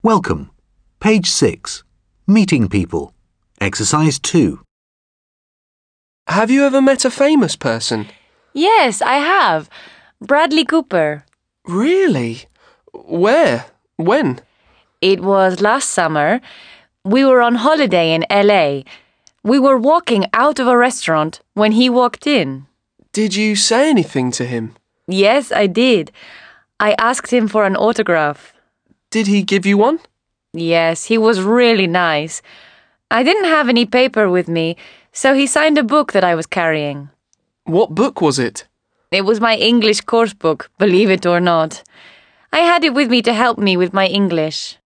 Welcome. Page 6. Meeting people. Exercise 2. Have you ever met a famous person? Yes, I have. Bradley Cooper. Really? Where? When? It was last summer. We were on holiday in LA. We were walking out of a restaurant when he walked in. Did you say anything to him? Yes, I did. I asked him for an autograph. Did he give you one? Yes, he was really nice. I didn't have any paper with me, so he signed a book that I was carrying. What book was it? It was my English course book, believe it or not. I had it with me to help me with my English.